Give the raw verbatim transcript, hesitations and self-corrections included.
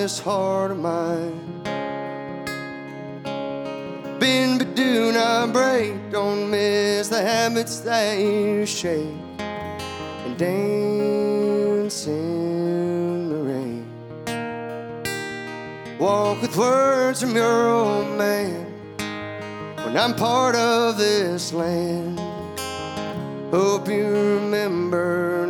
this heart of mine. Bend but do not break, don't miss the habits that you shake, and dance in the rain. Walk with words from your old man when I'm part of this land. Hope you remember